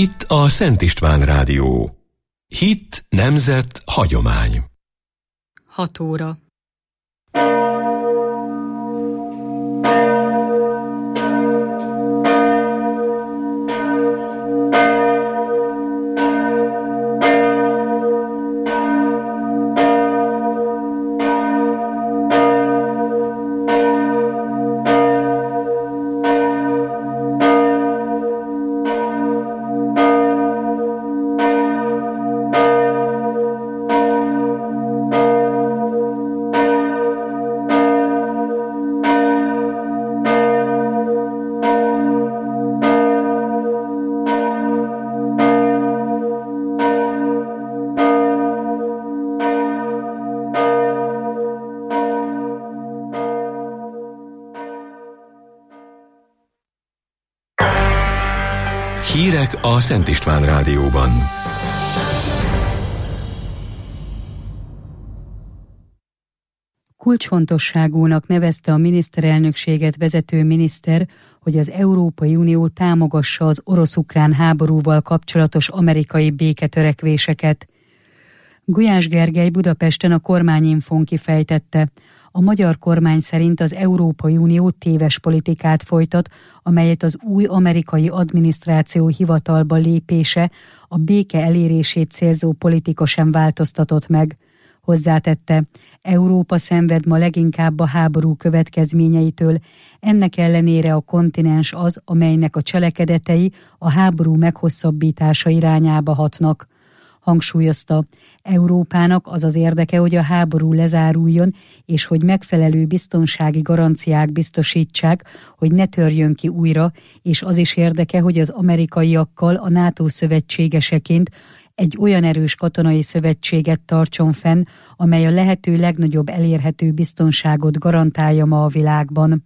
Itt a Szent István Rádió. Hit, nemzet, hagyomány. 6 óra. Hírek a Szent István Rádióban. Kulcsfontosságúnak nevezte a miniszterelnökséget vezető miniszter, hogy az Európai Unió támogassa az orosz-ukrán háborúval kapcsolatos amerikai béketörekvéseket. Gulyás Gergely Budapesten a Kormányinfón kifejtette, a magyar kormány szerint az Európai Unió téves politikát folytat, amelyet az új amerikai adminisztráció hivatalba lépése a béke elérését célzó politika sem változtatott meg. Hozzátette, Európa szenved ma leginkább a háború következményeitől, ennek ellenére a kontinens az, amelynek a cselekedetei a háború meghosszabbítása irányába hatnak. Hangsúlyozta, Európának az az érdeke, hogy a háború lezáruljon, és hogy megfelelő biztonsági garanciák biztosítsák, hogy ne törjön ki újra, és az is érdeke, hogy az amerikaiakkal a NATO szövetségeseként egy olyan erős katonai szövetséget tartson fenn, amely a lehető legnagyobb elérhető biztonságot garantálja ma a világban.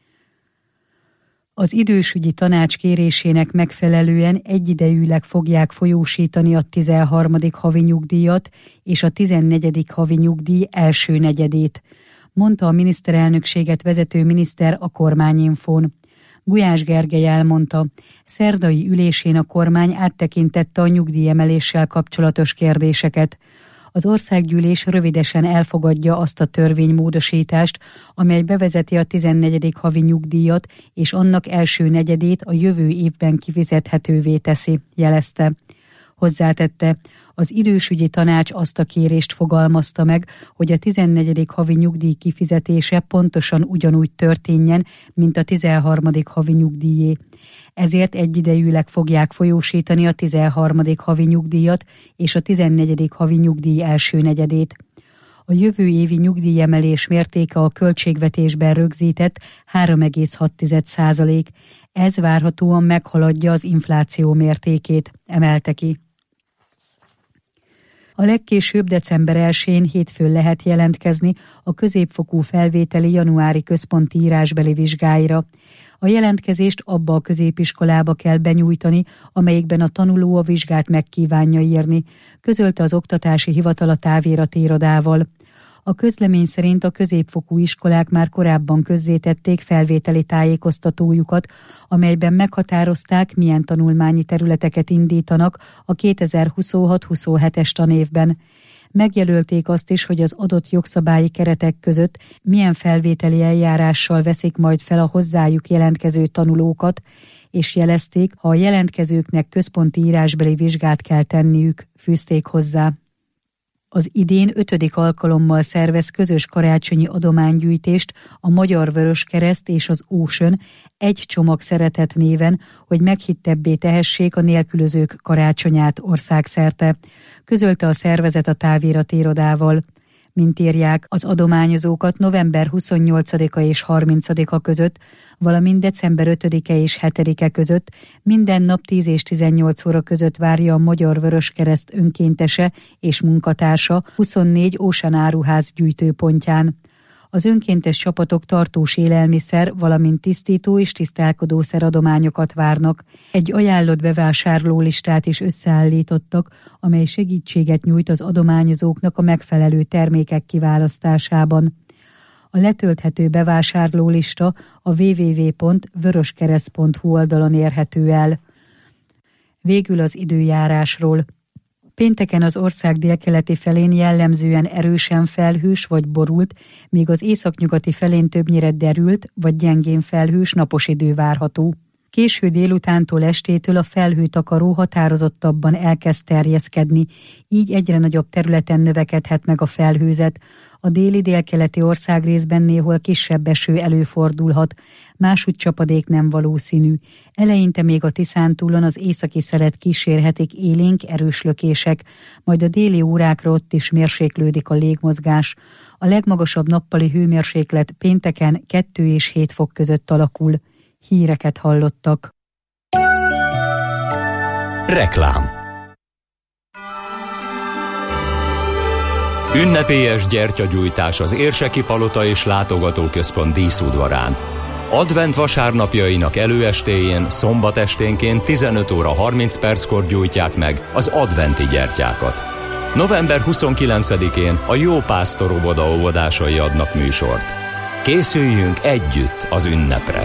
Az idősügyi tanács kérésének megfelelően egyidejűleg fogják folyósítani a 13. havi nyugdíjat és a 14. havi nyugdíj első negyedét, mondta a miniszterelnökséget vezető miniszter a Kormányinfón. Gulyás Gergely elmondta, szerdai ülésén a kormány áttekintette a nyugdíjemeléssel kapcsolatos kérdéseket. Az országgyűlés rövidesen elfogadja azt a törvénymódosítást, amely bevezeti a 14. havi nyugdíjat, és annak első negyedét a jövő évben kifizethetővé teszi, jelezte. Hozzátette, az idősügyi tanács azt a kérést fogalmazta meg, hogy a 14. havi nyugdíj kifizetése pontosan ugyanúgy történjen, mint a 13. havi nyugdíjé. Ezért egyidejűleg fogják folyósítani a 13. havi nyugdíjat és a 14. havi nyugdíj első negyedét. A jövő évi nyugdíjemelés mértéke a költségvetésben rögzített 3,6%. Ez várhatóan meghaladja az infláció mértékét, emelte ki. A legkésőbb december 1-én hétfőn lehet jelentkezni a középfokú felvételi januári központi írásbeli vizsgáira. A jelentkezést abba a középiskolába kell benyújtani, amelyikben a tanuló a vizsgát megkívánja írni, közölte az Oktatási Hivatal a távirati irodával. A közlemény szerint a középfokú iskolák már korábban közzétették felvételi tájékoztatójukat, amelyben meghatározták, milyen tanulmányi területeket indítanak a 2026-27-es tanévben. Megjelölték azt is, hogy az adott jogszabályi keretek között milyen felvételi eljárással veszik majd fel a hozzájuk jelentkező tanulókat, és jelezték, ha a jelentkezőknek központi írásbeli vizsgát kell tenniük, fűzték hozzá. Az idén 5. alkalommal szervez közös karácsonyi adománygyűjtést a Magyar Vöröskereszt és az Ocean Egy csomag szeretet néven, hogy meghittebbé tehessék a nélkülözők karácsonyát országszerte, közölte a szervezet a távirati irodával. Mint írják, az adományozókat november 28-a és 30-a között, valamint december 5-e és 7-e között minden nap 10 és 18 óra között várja a Magyar Vöröskereszt önkéntese és munkatársa 24 Ocean áruház gyűjtőpontján. Az önkéntes csapatok tartós élelmiszer, valamint tisztító és tisztálkodószer adományokat várnak. Egy ajánlott bevásárlólistát is összeállítottak, amely segítséget nyújt az adományozóknak a megfelelő termékek kiválasztásában. A letölthető bevásárlólista a www.vöröskereszt.hu oldalon érhető el. Végül az időjárásról. Pénteken az ország délkeleti felén jellemzően erősen felhős vagy borult, míg az északnyugati felén többnyire derült vagy gyengén felhős napos idő várható. Késő délutántól estétől a felhőtakaró határozottabban elkezd terjeszkedni, így egyre nagyobb területen növekedhet meg a felhőzet. A déli-délkeleti országrészben néhol kisebb eső előfordulhat, másúgy csapadék nem valószínű. Eleinte még a Tiszántúlon az északi szelet kísérhetik élénk erős lökések, majd a déli órákra ott is mérséklődik a légmozgás. A legmagasabb nappali hőmérséklet pénteken 2 és 7 fok között alakul. Híreket hallottak. Reklám. Ünnepélyes gyertyagyújtás az Érseki Palota és Látogatóközpont díszudvarán. Advent vasárnapjainak előestéjén, szombat esténként 15 óra 30 perckor gyújtják meg az adventi gyertyákat. November 29-én a Jó Pásztor óvoda óvodásai adnak műsort. Készüljünk együtt az ünnepre!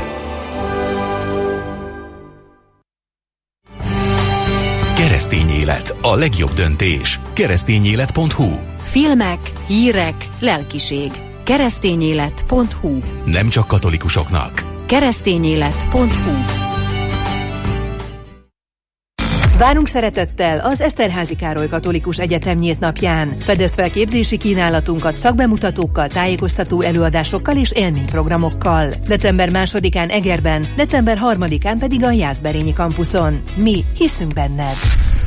Keresztény élet, a legjobb döntés. Keresztényélet.hu. Filmek, hírek, lelkiség. Keresztényélet.hu. Nem csak katolikusoknak. Keresztényélet.hu. Várunk szeretettel az Eszterházy Károly Katolikus Egyetem nyílt napján. Fedezd fel képzési kínálatunkat szakbemutatókkal, tájékoztató előadásokkal és élményprogramokkal. December 2-án Egerben, december 3-án pedig a Jászberényi kampuszon. Mi hiszünk benned!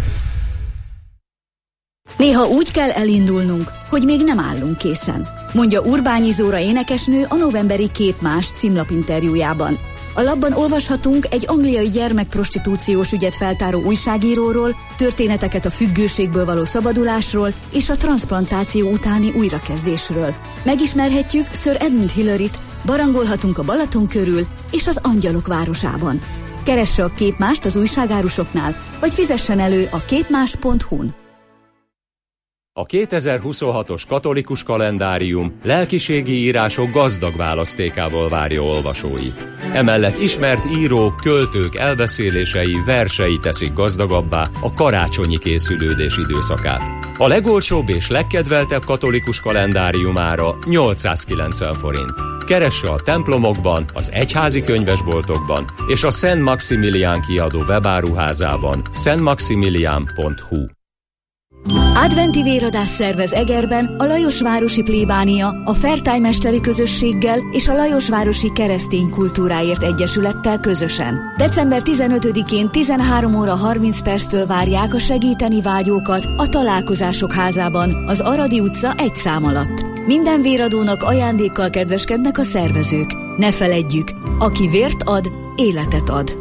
Néha úgy kell elindulnunk, hogy még nem állunk készen, mondja Urbányi Zóra énekesnő a novemberi Képmás címlapinterjújában. A lapban olvashatunk egy angliai gyermekprostitúciós ügyet feltáró újságíróról, történeteket a függőségből való szabadulásról és a transzplantáció utáni újrakezdésről. Megismerhetjük Sir Edmund Hillaryt, barangolhatunk a Balaton körül és az Angyalok városában. Keresse a Képmást az újságárusoknál, vagy fizessen elő a képmás.hu-n. A 2026-os katolikus kalendárium lelkiségi írások gazdag választékával várja olvasóit. Emellett ismert írók, költők elbeszélései, versei teszik gazdagabbá a karácsonyi készülődés időszakát. A legolcsóbb és legkedveltebb katolikus kalendáriumára 890 forint. Keresse a templomokban, az egyházi könyvesboltokban és a Szent Maximilián kiadó webáruházában szentmaximilián.hu. Adventi véradás szervez Egerben a Lajosvárosi Plébánia, a Fertály Mesteri Közösséggel és a Lajosvárosi Keresztény Kultúráért Egyesülettel közösen. December 15-én 13 óra 30 perctől várják a segíteni vágyókat a Találkozások házában, az Aradi utca 1 szám alatt. Minden véradónak ajándékkal kedveskednek a szervezők. Ne feledjük, aki vért ad, életet ad.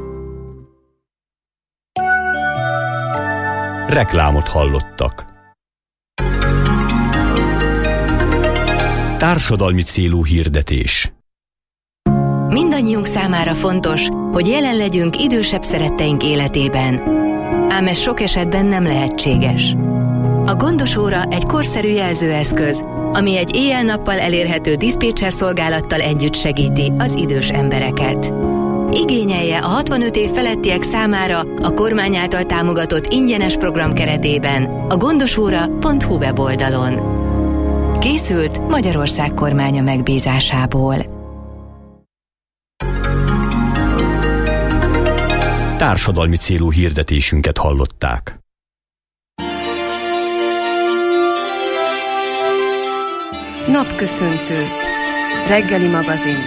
Reklámot hallottak. Társadalmi célú hirdetés. Mindannyiunk számára fontos, hogy jelen legyünk idősebb szeretteink életében. Ám ez sok esetben nem lehetséges. A gondos óra egy korszerű jelzőeszköz, ami egy éjjel-nappal elérhető diszpécser szolgálattal együtt segíti az idős embereket. Igényelje a 65 év felettiek számára a kormány által támogatott ingyenes program keretében a gondosóra.hu weboldalon. Készült Magyarország kormánya megbízásából. Társadalmi célú hirdetésünket hallották. Napköszöntő. Reggeli magazin.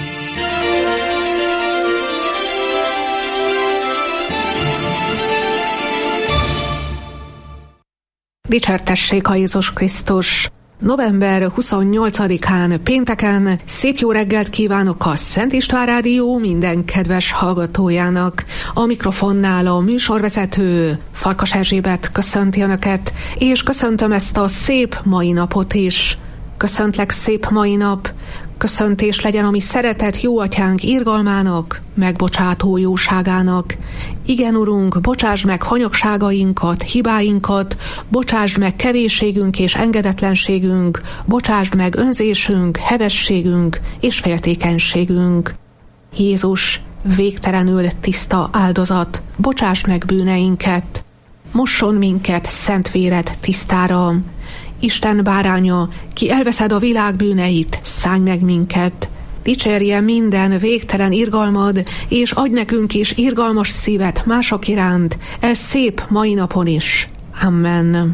Dicsértessék a Jézus Krisztus! November 28-án pénteken szép jó reggelt kívánok a Szent István Rádió minden kedves hallgatójának. A mikrofonnál a műsorvezető Farkas Erzsébet köszönti Önöket, és köszöntöm ezt a szép mai napot is. Köszöntlek szép mai nap, köszöntés legyen a mi szeretett jó atyánk irgalmának, megbocsátó jóságának. Igen, Urunk, bocsásd meg hanyagságainkat, hibáinkat, bocsásd meg kevésségünk és engedetlenségünk, bocsásd meg önzésünk, hevességünk és féltékenységünk. Jézus, végtelenül tiszta áldozat, bocsásd meg bűneinket, mosson minket szent véred tisztára. Isten báránya, ki elveszed a világ bűneit, szállj meg minket. Dicsérje minden végtelen irgalmad, és adj nekünk is irgalmas szívet mások iránt, ez szép mai napon is. Amen.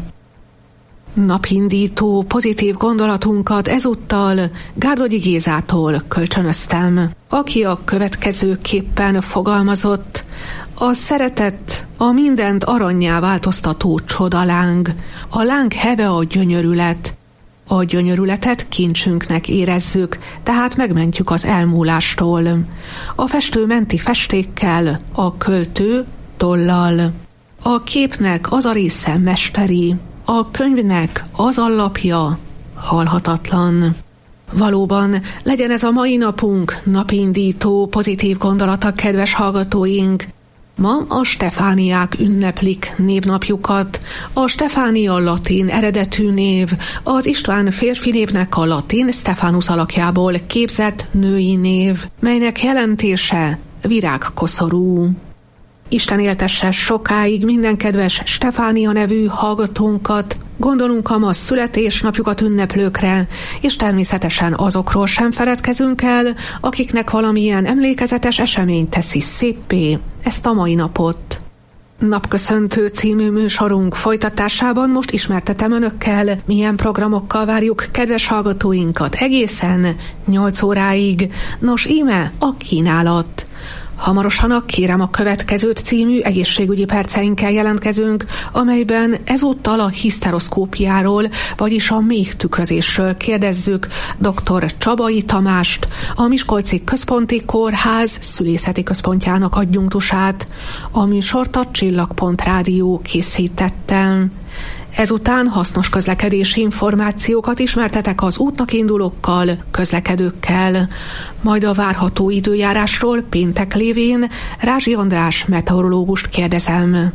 Napindító pozitív gondolatunkat ezúttal Gárdogyi Gézától kölcsönöztem, aki a következőképpen fogalmazott: a szeretet a mindent arannyá változtató csodaláng, a láng heve a gyönyörület. A gyönyörületet kincsünknek érezzük, tehát megmentjük az elmúlástól. A festő menti festékkel, a költő tollal. A képnek az a része mesteri, a könyvnek az alapja halhatatlan. Valóban legyen ez a mai napunk napindító pozitív gondolata, kedves hallgatóink. Ma a Stefániák ünneplik névnapjukat. A Stefánia latin eredetű név, az István férfi névnek a latin Stephanus alakjából képzett női név, melynek jelentése virágkoszorú. Isten éltesse sokáig minden kedves Stefánia nevű hallgatónkat, gondolunk a ma születésnapjukat ünneplőkre, és természetesen azokról sem feledkezünk el, akiknek valamilyen emlékezetes esemény teszi széppé ezt a mai napot. Napköszöntő című műsorunk folytatásában most ismertetem önökkel, milyen programokkal várjuk kedves hallgatóinkat egészen 8 óráig. Nos, íme a kínálat. Hamarosan a Kérem a következőt című egészségügyi perceinkkel jelentkezünk, amelyben ezúttal a hiszteroszkópiáról, vagyis a méhtükrözésről kérdezzük dr. Csabai Tamást, a Miskolci Központi Kórház szülészeti központjának adjunktusát. A műsort a Csillagpont-rádió készítette. Ezután hasznos közlekedési információkat ismertetek az útnak indulókkal, közlekedőkkel. Majd a várható időjárásról péntek lévén Rázsi András meteorológust kérdezem.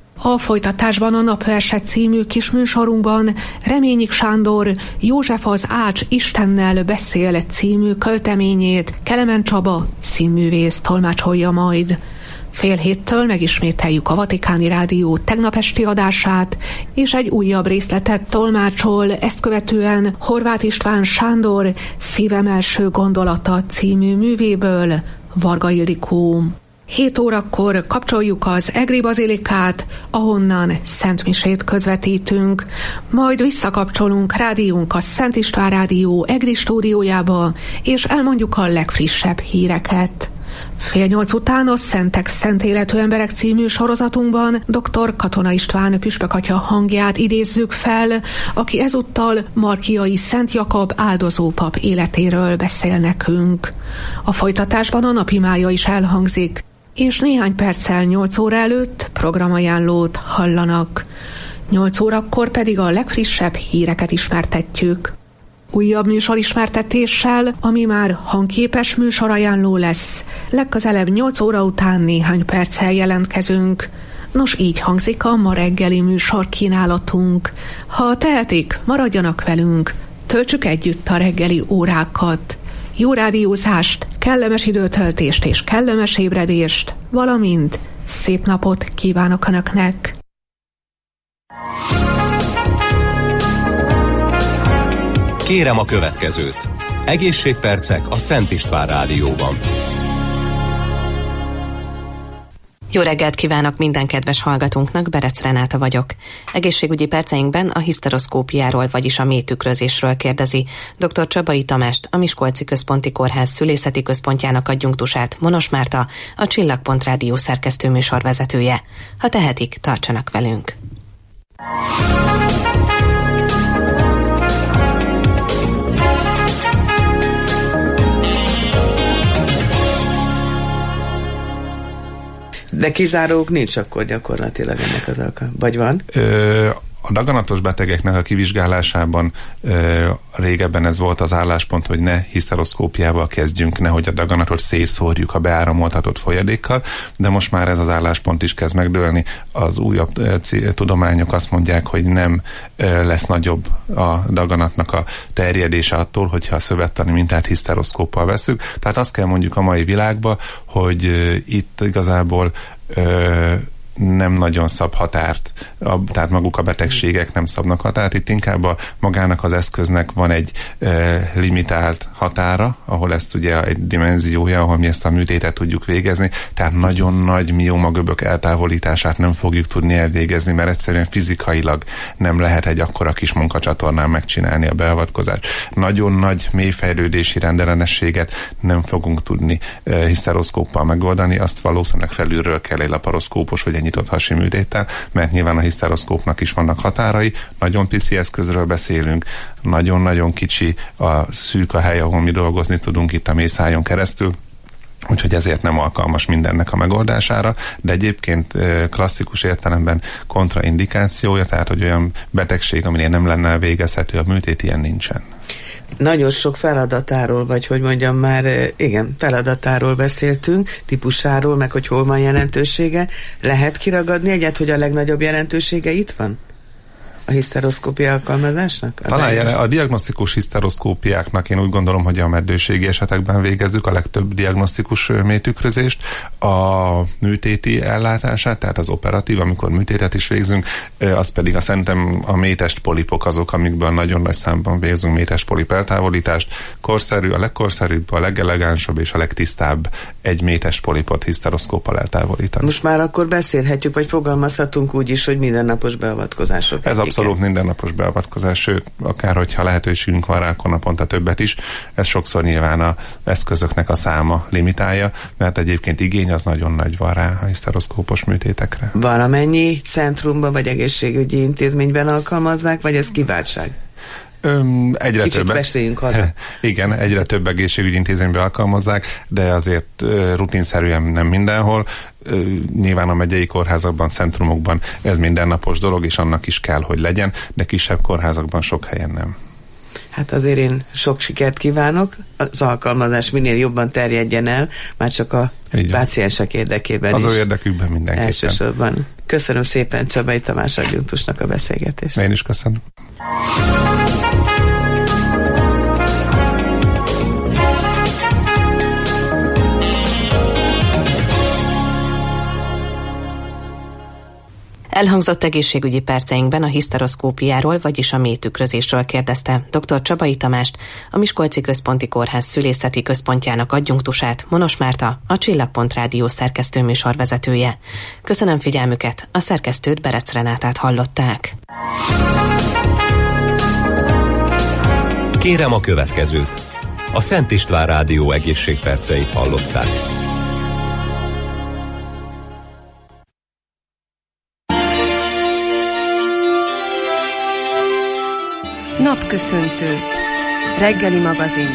A folytatásban a Napverse című kisműsorunkban Reményik Sándor József az Ács Istennel beszél című költeményét Kelemen Csaba színművész tolmácsolja majd. 6:30 megismételjük a Vatikáni Rádió tegnap esti adását, és egy újabb részletet tolmácsol, ezt követően Horváth István Sándor Szívem első gondolata című művéből Varga Ildikó. 7 órakor kapcsoljuk az Egri Bazilikát, ahonnan szentmisét közvetítünk, majd visszakapcsolunk rádiónk a Szent István Rádió Egri stúdiójába, és elmondjuk a legfrissebb híreket. 7:30 után a Szentek Szent Életű Emberek című sorozatunkban dr. Katona István püspökatya hangját idézzük fel, aki ezúttal Markiai Szent Jakab áldozópap életéről beszél nekünk. A folytatásban a napimája is elhangzik, és néhány perccel 8 óra előtt programajánlót hallanak. 8 órakor pedig a legfrissebb híreket ismertetjük. Újabb műsorismertetéssel, ami már hangképes műsorajánló lesz. Legközelebb 8 óra után néhány perccel jelentkezünk. Nos, így hangzik a ma reggeli műsor kínálatunk. Ha tehetik, maradjanak velünk, töltsük együtt a reggeli órákat. Jó rádiózást, kellemes időtöltést és kellemes ébredést, valamint szép napot kívánok Önöknek! Kérem a következőt. Egészségpercek a Szent István Rádióban. Jó reggelt kívánok minden kedves hallgatónknak, Berec Renáta vagyok. Egészségügyi perceinkben a hiszteroszkópiáról, vagyis a méhtükrözésről kérdezi dr. Csabai Tamást, a Miskolci Központi Kórház szülészeti központjának adjunktusát, Monos Márta, a Csillagpont Rádió szerkesztő műsorvezetője. Ha tehetik, tartsanak velünk! De kizárók nincs akkor gyakorlatilag ennek az alkalma. Vagy van? A daganatos betegeknek a kivizsgálásában régebben ez volt az álláspont, hogy ne hiszteroszkópiával kezdjünk, nehogy a daganatot szétszórjuk a beáramoltatott folyadékkal, de most már ez az álláspont is kezd megdőlni. Az újabb tudományok azt mondják, hogy nem lesz nagyobb a daganatnak a terjedése attól, hogyha a szövettani mintát hiszteroszkóppal veszük. Tehát azt kell mondjuk a mai világban, hogy itt igazából nem nagyon szab határt, tehát maguk a betegségek nem szabnak határt, itt inkább magának az eszköznek van egy limitált határa, ahol ezt ugye egy dimenziója, ahol mi ezt a műtétet tudjuk végezni, tehát nagyon nagy miomagöbök eltávolítását nem fogjuk tudni elvégezni, mert egyszerűen fizikailag nem lehet egy akkora kis munkacsatornán megcsinálni a beavatkozást. Nagyon nagy mélyfejlődési rendellenességet nem fogunk tudni hiszteroszkóppal megoldani, azt valószínűleg felülről kell egy laparoszkópos vagy egy nyitott hasi műtéttel, mert nyilván a hiszteroszkópnak is vannak határai, nagyon pici eszközről beszélünk, nagyon-nagyon kicsi a szűk a hely, ahol mi dolgozni tudunk itt a mészájon keresztül, úgyhogy ezért nem alkalmas mindennek a megoldására, de egyébként klasszikus értelemben kontraindikációja, tehát hogy olyan betegség, aminél nem lenne elvégezhető a műtét, ilyen nincsen. Nagyon sok feladatáról, vagy hogy mondjam már, igen, feladatáról beszéltünk, típusáról, meg hogy hol van jelentősége. Lehet kiragadni egyet, hogy a legnagyobb jelentősége itt van? A hiszteroszkópia alkalmazásnak? Talán a diagnosztikus hiszteroszkópiáknak én úgy gondolom, hogy a meddőségi esetekben végezzük a legtöbb diagnosztikus mélytükrözést. A műtéti ellátását, tehát az operatív, amikor műtétet is végzünk, az pedig szerintem a mélytest polipok azok, amikből nagyon nagy számban végzünk mélytest polip eltávolítást. Korszerű, a legkorszerűbb, a legelegánsabb és a legtisztább egy mélytest polipot hiszteroszkóppal eltávolítani. Most már akkor beszélhetjük, vagy fogalmazhatunk úgy is, hogy mindennapos beavatkozások. Ez abszolút mindennapos beavatkozás, sőt, akár hogyha lehetőségünk van rá, akkor naponta többet is. Ez sokszor nyilván az eszközöknek a száma limitálja, mert egyébként igény az nagyon nagy van rá a hiszteroszkópos műtétekre. Valamennyi centrumban vagy egészségügyi intézményben alkalmaznák, vagy ez kiváltság? Egyre kicsit többet. beszéljünk haza. Igen, egyre több egészségügyi intézményben alkalmazzák, de azért rutinszerűen nem mindenhol. Nyilván a megyei kórházakban, centrumokban ez mindennapos dolog, és annak is kell, hogy legyen, de kisebb kórházakban sok helyen nem. Hát azért én sok sikert kívánok, az alkalmazás minél jobban terjedjen el, már csak a páciensek érdekében az is. Az ő érdekükben mindenképpen. Elsősorban. Köszönöm szépen Csabai Tamás adjunktusnak a beszélgetést. Én is köszönöm. Elhangzott egészségügyi perceinkben a hiszteroszkópiáról, vagyis a mélytükrözésről kérdezte dr. Csabai Tamást, a Miskolci Központi Kórház szülészeti központjának adjunktusát, Monos Márta, a Csillagpont Rádió szerkesztő műsorvezetője. Köszönöm figyelmüket, a szerkesztőt, Berec Renátát hallották. Kérem a következőt. A Szent István Rádió egészségperceit hallották. Napköszöntő. Reggeli magazin.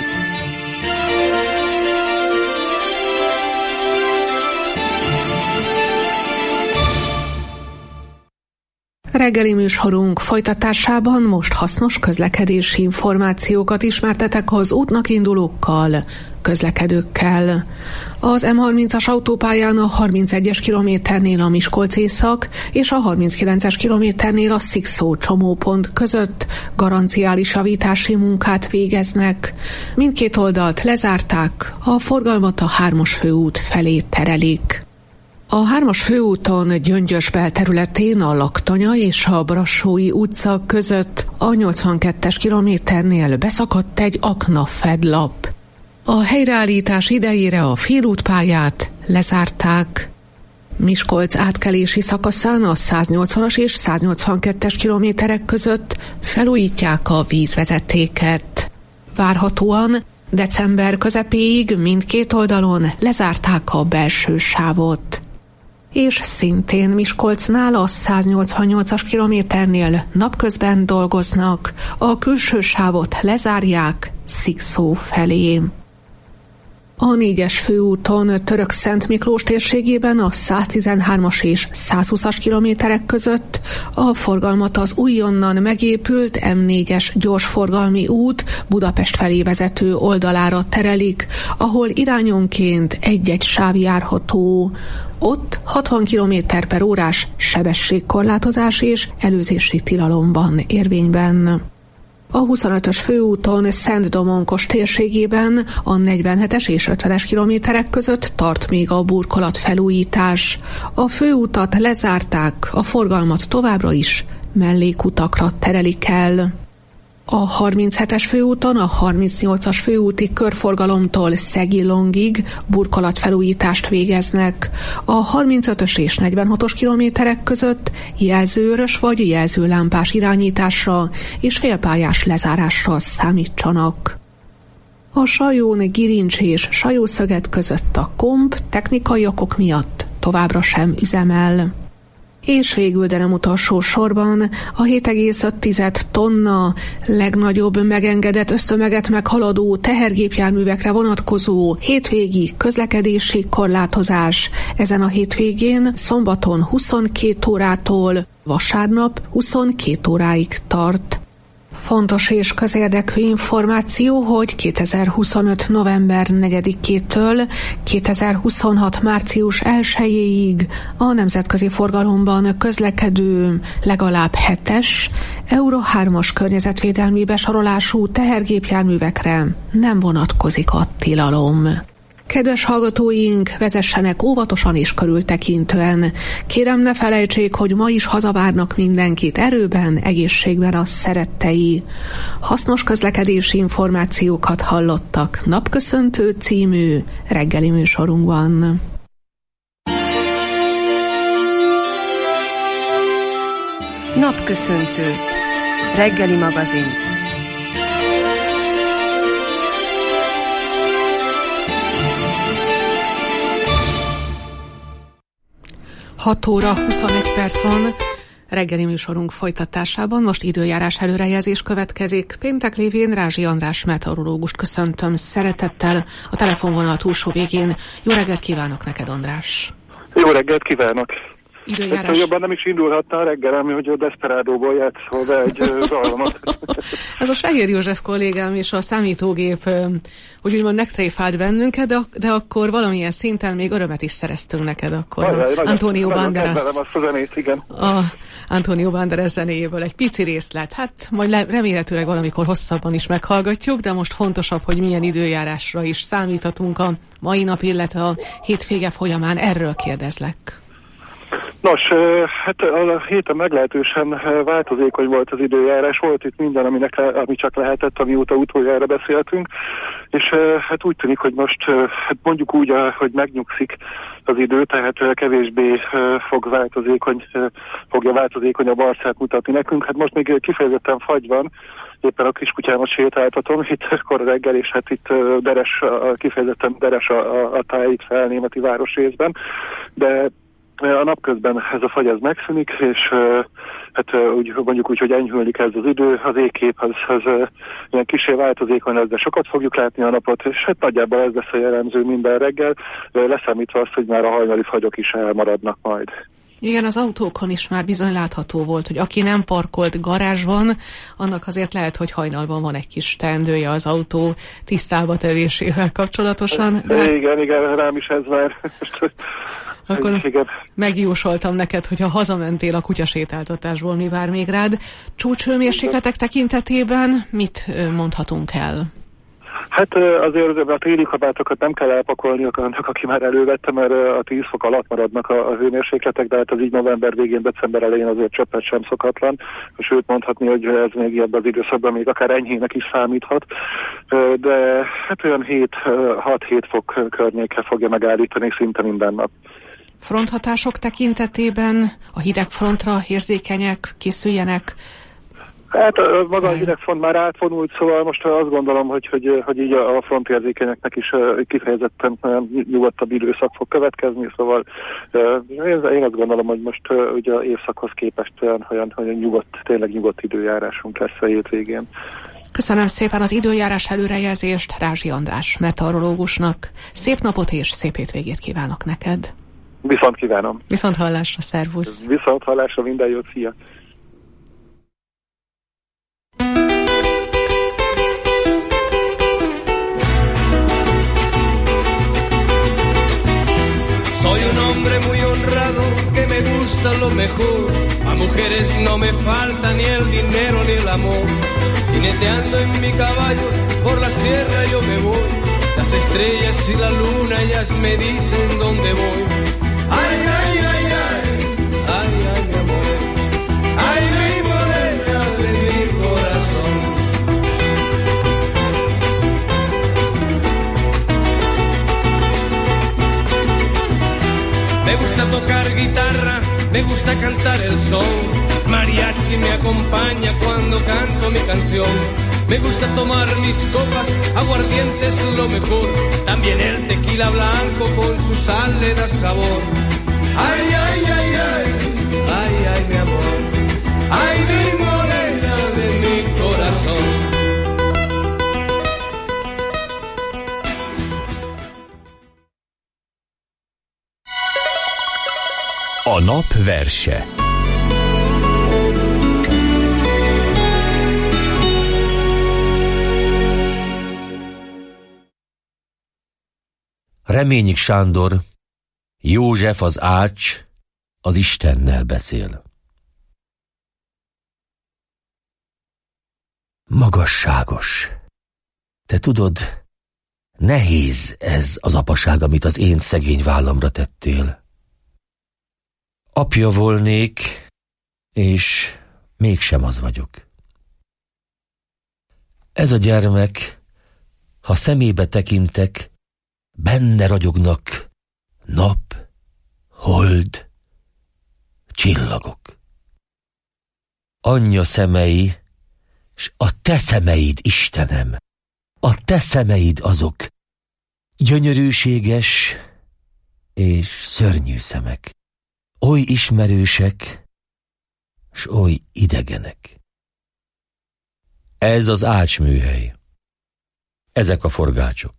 Reggeli műsorunk folytatásában most hasznos közlekedési információkat ismertetek az útnak indulókkal, közlekedőkkel. Az M30-as autópályán a 31-es kilométernél a Miskolc-Észak és a 39-es kilométernél a Szikszó csomópont között garanciális javítási munkát végeznek. Mindkét oldalt lezárták, a forgalmat a 3-as főút felé terelik. A 3-as főúton Gyöngyös belterületén a Laktanya és a Brassói utca között a 82-es kilométernél beszakadt egy aknafedlap. A helyreállítás idejére a félútpályát lezárták. Miskolc átkelési szakaszán a 180-as és 182-es kilométerek között felújítják a vízvezetéket. Várhatóan december közepéig mindkét oldalon lezárták a belső sávot. És szintén Miskolcnál a 188-as kilométernél napközben dolgoznak, a külső sávot lezárják Szikszó felé. A 4-es főúton Török-Szent Miklós térségében a 113-as és 120-as kilométerek között a forgalmat az újonnan megépült M4-es gyorsforgalmi út Budapest felé vezető oldalára terelik, ahol irányonként egy-egy sáv járható. Ott 60 km/h sebességkorlátozás és előzési tilalom van érvényben. A 25-ös főúton Szent-Domonkos térségében a 47-es és 50-es kilométerek között tart még a burkolatfelújítás. A főutat lezárták, a forgalmat továbbra is mellékutakra terelik el. A 37-es főúton a 38-as főúti körforgalomtól Szegi-Longig burkolatfelújítást végeznek. A 35-ös és 46-os kilométerek között jelzőörös vagy jelzőlámpás irányításra és félpályás lezárásra számítsanak. A Sajón, Girincs és Sajószöget között a komp technikai okok miatt továbbra sem üzemel. És végül, de nem utolsó sorban, a 7,5 tonna legnagyobb megengedett ösztömeget meghaladó tehergépjárművekre vonatkozó hétvégi közlekedési korlátozás ezen a hétvégén szombaton 22 órától, vasárnap 22 óráig tart. Fontos és közérdekű információ, hogy 2025. november 4-től 2026. március 1-ig a nemzetközi forgalomban közlekedő legalább 7-es, Euro 3-as környezetvédelmi besorolású tehergépjárművekre nem vonatkozik a tilalom. Kedves hallgatóink, vezessenek óvatosan és körültekintően. Kérem, ne felejtsék, hogy ma is hazavárnak mindenkit erőben, egészségben a szerettei. Hasznos közlekedési információkat hallottak Napköszöntő című reggeli műsorunkban. Napköszöntő. Reggeli magazin. 6 óra 21 perc van, reggeli műsorunk folytatásában most időjárás előrejelzés következik. Péntek lévén Rázsi András meteorológust köszöntöm szeretettel a telefonvonal túlsó végén. Jó reggelt kívánok neked, András! Jó reggelt kívánok! Időjárás. Jobban nem is indulhatta a reggelem, hogy a Desperádóból játszol be egy zajlamat. Ez a Fehér József kollégám és a számítógép, hogy úgymond megtréfált bennünket, de akkor valamilyen szinten még örömet is szereztünk neked akkor. Antonio Banderas. Azt a zenét, igen. Antonio Banderas zenéjéből egy pici részlet. Hát majd remélhetőleg valamikor hosszabban is meghallgatjuk, de most fontosabb, hogy milyen időjárásra is számíthatunk a mai nap, illetve a hétvége folyamán. Erről kérdezlek. Nos, hát a héten meglehetősen változékony volt az időjárás, volt itt minden, ami csak lehetett, amióta utoljára beszéltünk, és hát úgy tűnik, hogy most hát mondjuk úgy, hogy megnyugszik az idő, tehát kevésbé fogja változékonyabb arcát mutatni nekünk. Hát most még kifejezetten fagy van, éppen a kiskutyámat sétáltatom itt kora reggel, és hát itt kifejezetten deres a táj itt felnémeti városrészben, de a napközben ez a fagy megszűnik, és hát úgy, mondjuk úgy, hogy enyhülni kezd az idő, az égkép az ilyen kissé változékony lesz, de sokat fogjuk látni a napot, és hát nagyjából ez lesz a jellemző minden reggel, leszámítva azt, hogy már a hajnali fagyok is elmaradnak majd. Igen, az autókon is már bizony látható volt, hogy aki nem parkolt garázsban, annak azért lehet, hogy hajnalban van egy kis teendője az autó tisztába tevésével kapcsolatosan. De igen, rám is ez már. Akkor megjósoltam neked, hogyha hazamentél a kutyasétáltatásból, mi vár még rád. Csúcshőmérsékletek tekintetében mit mondhatunk el? Hát azért a téli kabátokat nem kell elpakolni annak, aki már elővette, mert a 10 fok alatt maradnak a hőmérsékletek, de hát az így november végén, december elején azért csöppet sem szokatlan. Sőt, mondhatni, hogy ez még ebben az időszakban még akár enyhének is számíthat. De hát olyan 6-7 fok környéke fogja megállítani szinte minden nap. Fronthatások tekintetében a hidegfrontra érzékenyek, készüljenek? Hát maga a hidegfront már átvonult, szóval most azt gondolom, hogy így a frontérzékenyeknek is kifejezetten nyugodtabb időszak fog következni, szóval én azt gondolom, hogy most ugye évszakhoz képest olyan nyugodt, tényleg nyugodt időjárásunk lesz a hétvégén. Köszönöm szépen az időjárás előrejelzést Rázsi András meteorológusnak. Szép napot és szép hétvégét kívánok neked. Viszont kívánom. Viszont hallásra, szervusz. Viszont hallásra, minden jót, szia. Soy un hombre muy honrado que me gusta lo mejor. A mujeres no me falta ni el dinero ni el amor. Jineteando en mi caballo por la sierra yo me voy. Las estrellas y la luna ellas me dicen dónde voy. Ay, ay, ay, ay, ay, ay, mi amor. Ay, mi morena de mi corazón. Me gusta tocar guitarra, me gusta cantar el son. Mariachi me acompaña cuando canto mi canción. Me gusta tomar mis copas, aguardiente es lo mejor. También el tequila blanco con su sal le da sabor. Ay, ay, ay, ay, ay, ay, mi amor. Ay, mi morena de mi corazón. A nap verse. Reményik Sándor, József az ács, az Istennel beszél. Magasságos. Te tudod, nehéz ez az apaság, amit az én szegény vállamra tettél. Apja volnék, és mégsem az vagyok. Ez a gyermek, ha szemébe tekintek, benne ragyognak nap, hold, csillagok. Anyja szemei, s a te szemeid, Istenem, a te szemeid azok, gyönyörűséges és szörnyű szemek. Oly ismerősek, s oly idegenek. Ez az ácsműhely. Ezek a forgácsok.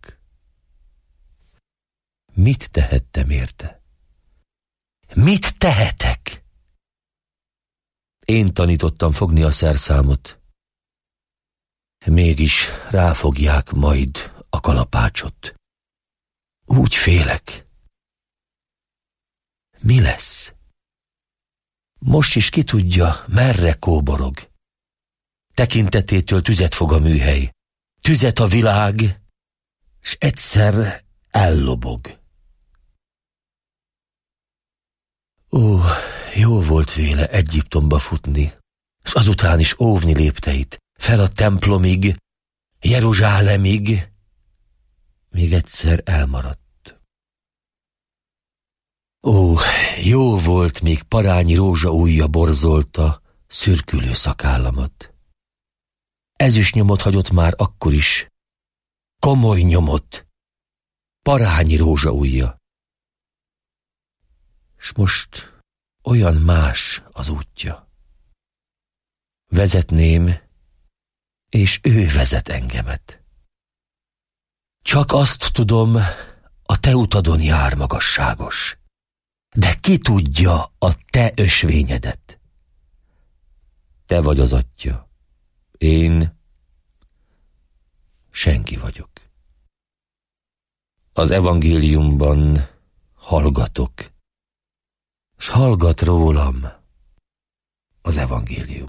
Mit tehettem érte? Mit tehetek? Én tanítottam fogni a szerszámot. Mégis ráfogják majd a kalapácsot. Úgy félek. Mi lesz? Most is ki tudja, merre kóborog. Tekintetétől tüzet fog a műhely. Tüzet a világ, s egyszer ellobog. Ó, jó volt véle Egyiptomba futni, s azután is óvni lépteit, fel a templomig, Jeruzsálemig, még egyszer elmaradt. Ó, jó volt, még parányi rózsaujja borzolta szürkülő szakállamat. Ezüstnyomot hagyott már akkor is, komoly nyomot, parányi rózsaujja. S most olyan más az útja. Vezetném, és ő vezet engemet. Csak azt tudom, a te utadon jár magasságos. De ki tudja a te ösvényedet? Te vagy az Atya, én senki vagyok. Az evangéliumban hallgatok, s hallgat rólam az evangélium.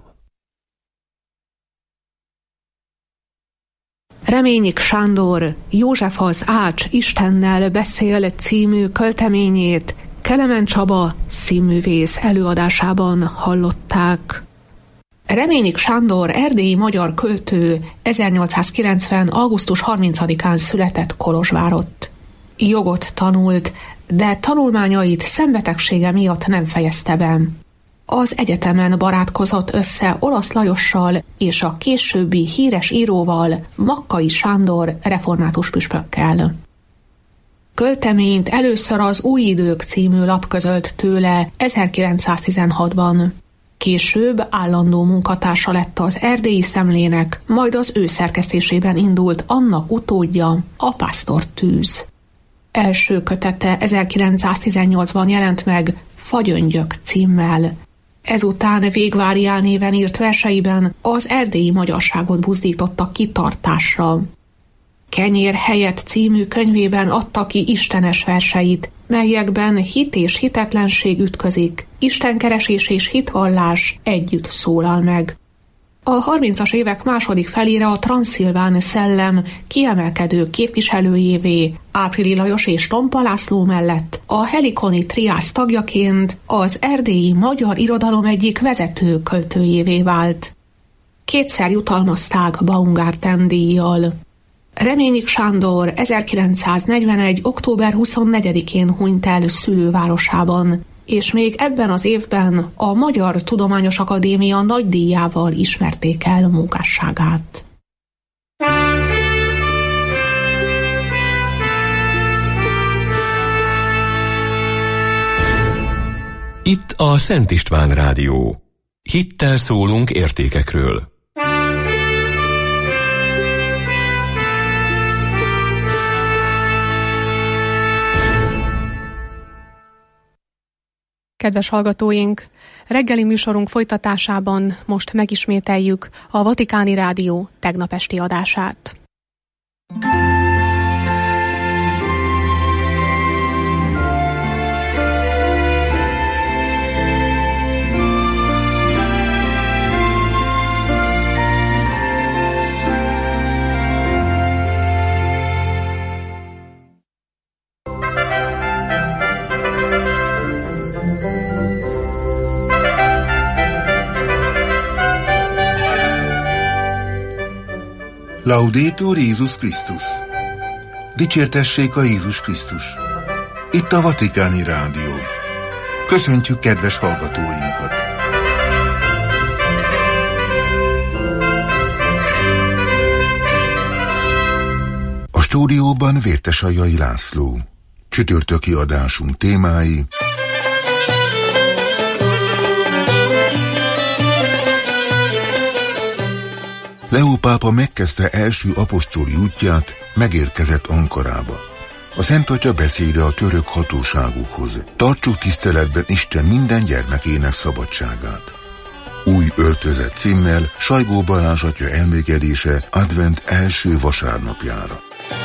Reményik Sándor József az ács Istennel beszél című költeményét Kelemen Csaba színművész előadásában hallották. Reményik Sándor erdélyi magyar költő 1890. augusztus 30-án született Kolozsvárott. Jogot tanult, de tanulmányait szembetegsége miatt nem fejezte be. Az egyetemen barátkozott össze Olasz Lajossal és a későbbi híres íróval, Makkai Sándor református püspökkel. Költeményt először az Új Idők című lap közölt tőle 1916-ban. Később állandó munkatársa lett az Erdélyi Szemlének, majd az ő szerkesztésében indult annak utódja, a Pásztor Tűz. Első kötete 1918-ban jelent meg Fagyöngyök címmel. Ezután Végváriál néven írt verseiben az erdélyi magyarságot buzdította kitartásra. Kenyér helyett című könyvében adta ki istenes verseit, melyekben hit és hitetlenség ütközik, istenkeresés és hitvallás együtt szólal meg. A 30-as évek második felére a transzilván szellem kiemelkedő képviselőjévé Áprili Lajos és Tompa László mellett a Helikoni triász tagjaként az erdélyi magyar irodalom egyik vezető költőjévé vált. Kétszer jutalmazták Baumgarten-díjjal. Reményik Sándor 1941. október 24-én hunyt el szülővárosában, és még ebben az évben a Magyar Tudományos Akadémia nagydíjával ismerték el munkásságát. Itt a Szent István Rádió. Hittel szólunk értékekről. Kedves hallgatóink, reggeli műsorunk folytatásában most megismételjük a Vatikáni Rádió tegnap esti adását. Laudetur Jézus Krisztus! Dicsértessék a Jézus Krisztus! Itt a Vatikáni Rádió. Köszöntjük kedves hallgatóinkat! A stúdióban Vértesajai László. Csütörtöki adásunk témái: Leó pápa megkezdte első apostoli útját, megérkezett Ankarába. A Szent Atya beszéde a török hatóságokhoz: tartsuk tiszteletben Isten minden gyermekének szabadságát. Új öltözet címmel Sajgó Balázs atya elmélkedése advent első vasárnapjára.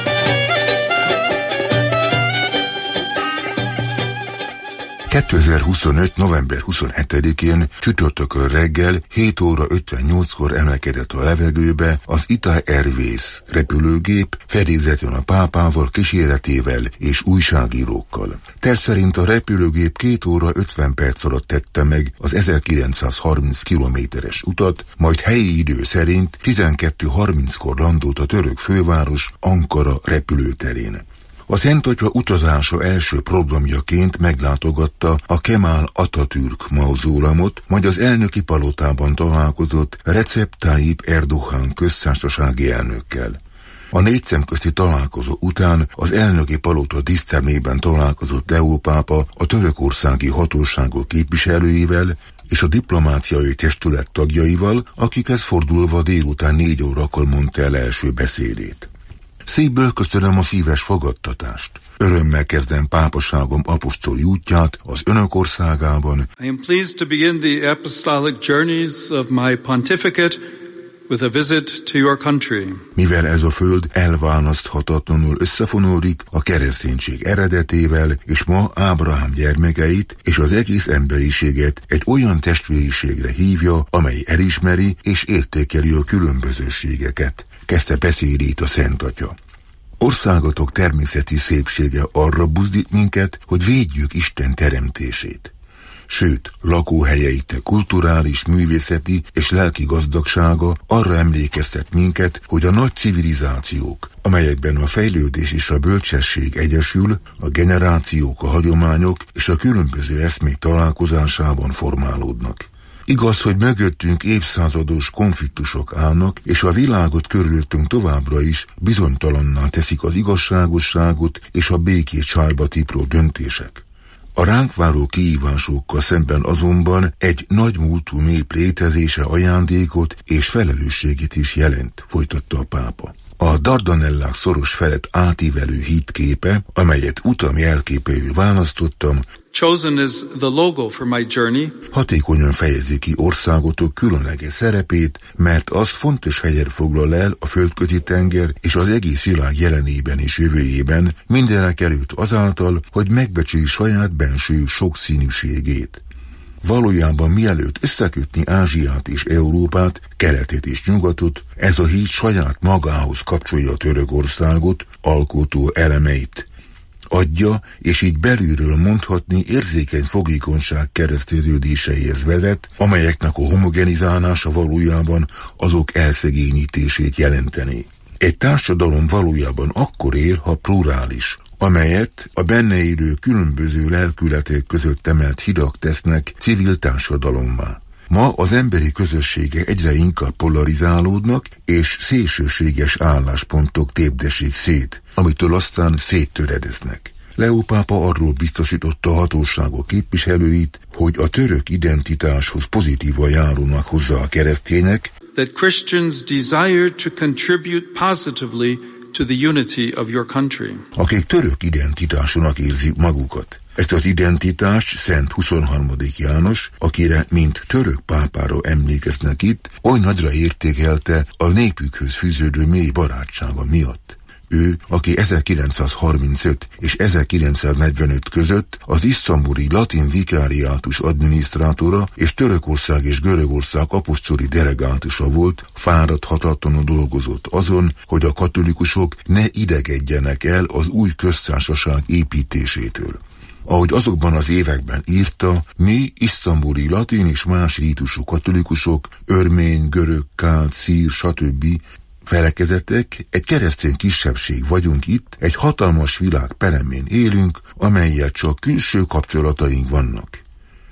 2025. november 27-én csütörtökön reggel 7 óra 58-kor emelkedett a levegőbe az Itá Airways repülőgép fedélzeten a pápával, kíséretével és újságírókkal. Terv szerint a repülőgép 2 óra 50 perc alatt tette meg az 1930 kilométeres utat, majd helyi idő szerint 12:30-kor landolt a török főváros Ankara repülőterén. A Szent Atya utazása első programjaként meglátogatta a Kemal Atatürk mauzóleumot, majd az elnöki palotában találkozott Recep Tayyip Erdogan köztársasági elnökkel. A négy szemközti találkozó után az elnöki palota dísztermében találkozott Leó pápa a törökországi hatóságok képviselőivel és a diplomáciai testület tagjaival, akikhez fordulva délután 4 órakor mondta el első beszédét. Szívből köszönöm a szíves fogadtatást. Örömmel kezdem pápaságom apostoli útját az Önök országában. I am pleased to begin the apostolic journeys of my pontificate with a visit to your country. Mivel ez a föld elválaszthatatlanul összefonódik a kereszténység eredetével, és ma Ábrahám gyermekeit és az egész emberiséget egy olyan testvériségre hívja, amely elismeri és értékeli a különbözőségeket, kezdte beszédét a Szent Atya. Országotok természeti szépsége arra buzdít minket, hogy védjük Isten teremtését. Sőt, lakóhelyeitek kulturális, művészeti és lelki gazdagsága arra emlékeztet minket, hogy a nagy civilizációk, amelyekben a fejlődés és a bölcsesség egyesül, a generációk, a hagyományok és a különböző eszmék találkozásában formálódnak. Igaz, hogy mögöttünk évszázados konfliktusok állnak, és a világot körülöttünk továbbra is bizonytalanná teszik az igazságosságot és a békét sárba tipró döntések. A ránk váró kihívásokkal szemben azonban egy nagy múltú nép létezése ajándékot és felelősséget is jelent, folytatta a pápa. A Dardanellák szoros felett átívelő hídképe, amelyet utam jelképéül választottam, chosen as the logo for my journey, hatékonyan fejezi ki országotok különleges szerepét, mert az fontos helyet foglal el a Földközi tenger és az egész világ jelenében és jövőjében, mindenek előtt azáltal, hogy megbecsüli saját benső sokszínűségét. Valójában mielőtt összekötni Ázsiát és Európát, Keletet és Nyugatot, ez a híd saját magához kapcsolja Törökországot, alkotó elemeit. Adja, és így belülről mondhatni érzékeny fogékonyság kereszteződéseihez vezet, amelyeknek a homogenizálása valójában azok elszegényítését jelenteni. Egy társadalom valójában akkor él, ha plurális, amelyet a benne élő különböző lelkületek között emelt hidak tesznek civil társadalommá. Ma az emberi közösségek egyre inkább polarizálódnak, és szélsőséges álláspontok tépdessék szét, amitől aztán széttöredeznek. Leó pápa arról biztosította a hatóságok képviselőit, hogy a török identitáshoz pozitívan járulnak hozzá a keresztények, that Christians desire to contribute positively to the unity of your country. Akik török identitásúnak érzik magukat. Ezt az identitást Szent 23. János, akire mint török pápára emlékeznek itt, oly nagyra értékelte a népükhöz fűződő mély barátsága miatt. Ő, aki 1935 és 1945 között az isztambuli latin vikáriátus adminisztrátora és Törökország és Görögország apostoli delegátusa volt, fáradhatatlanul dolgozott azon, hogy a katolikusok ne idegedjenek el az új köztársaság építésétől. Ahogy azokban az években írta, mi isztambuli latin és más rítusú katolikusok, örmény, görög, káld, szír, stb. Felekezetek, egy keresztény kisebbség vagyunk itt, egy hatalmas világ peremén élünk, amellyel csak külső kapcsolataink vannak.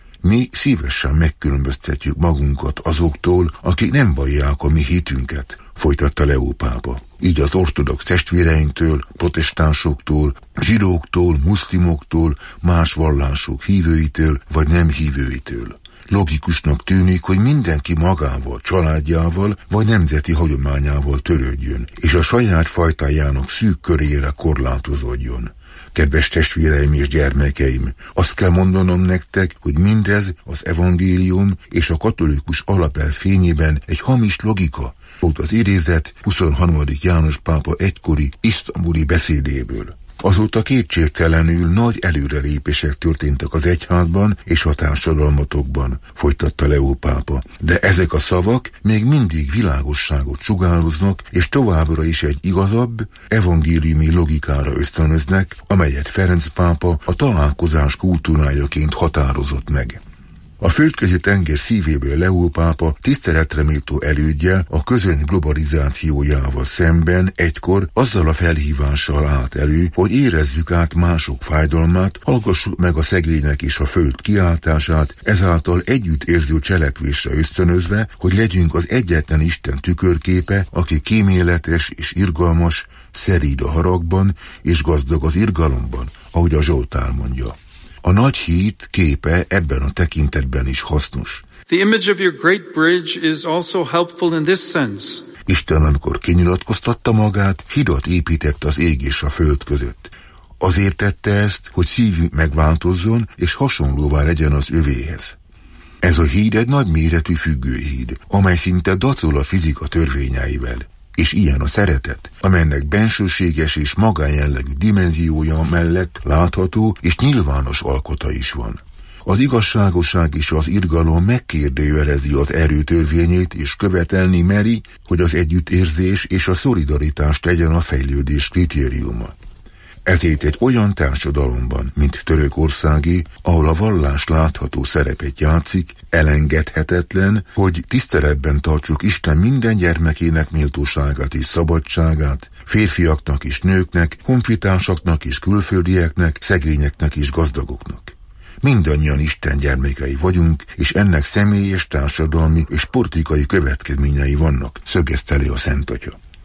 Mi szívesen megkülönböztetjük magunkat azoktól, akik nem vallják a mi hitünket, folytatta Leó pápa. Így az ortodox testvéreinktől, protestánsoktól, zsidóktól, muszlimoktól, más vallások hívőitől vagy nem hívőitől. Logikusnak tűnik, hogy mindenki magával, családjával vagy nemzeti hagyományával törődjön, és a saját fajtájának szűk körére korlátozódjon. Kedves testvéreim és gyermekeim, azt kell mondanom nektek, hogy mindez az evangélium és a katolikus alapelv fényében egy hamis logika, volt az idézet 23. János pápa egykori isztambuli beszédéből. Azóta kétségtelenül nagy előrelépések történtek az egyházban és a társadalmatokban, folytatta Leó pápa. De ezek a szavak még mindig világosságot sugároznak, és továbbra is egy igazabb, evangéliumi logikára ösztönöznek, amelyet Ferenc pápa a találkozás kultúrájaként határozott meg. A Földközi tenger szívéből Leó pápa tiszteletre méltó elődje a közöny globalizációjával szemben egykor azzal a felhívással állt elő, hogy érezzük át mások fájdalmát, hallgassuk meg a szegények és a föld kiáltását, ezáltal együttérző cselekvésre ösztönözve, hogy legyünk az egyetlen Isten tükörképe, aki kíméletes és irgalmas, szeríd a haragban és gazdag az irgalomban, ahogy a Zsoltár mondja. A nagy híd képe ebben a tekintetben is hasznos. The image of your great bridge is also helpful in this sense. Isten, amikor kinyilatkoztatta magát, hidat épített az ég és a föld között. Azért tette ezt, hogy szívünk megváltozzon, és hasonlóvá legyen az övéhez. Ez a híd egy nagyméretű függőhíd, amely szinte dacol a fizika törvényeivel. És ilyen a szeretet, amelynek bensőséges és magánjellegű dimenziója mellett látható és nyilvános alkota is van. Az igazságosság és az irgalom megkérdőjelezi az erő törvényét, és követelni meri, hogy az együttérzés és a szolidaritás legyen a fejlődés kritériuma. Ezért egy olyan társadalomban, mint Törökországé, ahol a vallás látható szerepet játszik, elengedhetetlen, hogy tiszteletben tartsuk Isten minden gyermekének méltóságát és szabadságát, férfiaknak és nőknek, honfitársaknak és külföldieknek, szegényeknek és gazdagoknak. Mindannyian Isten gyermekei vagyunk, és ennek személyes, társadalmi és politikai következményei vannak, szögezte le a Szent Atya.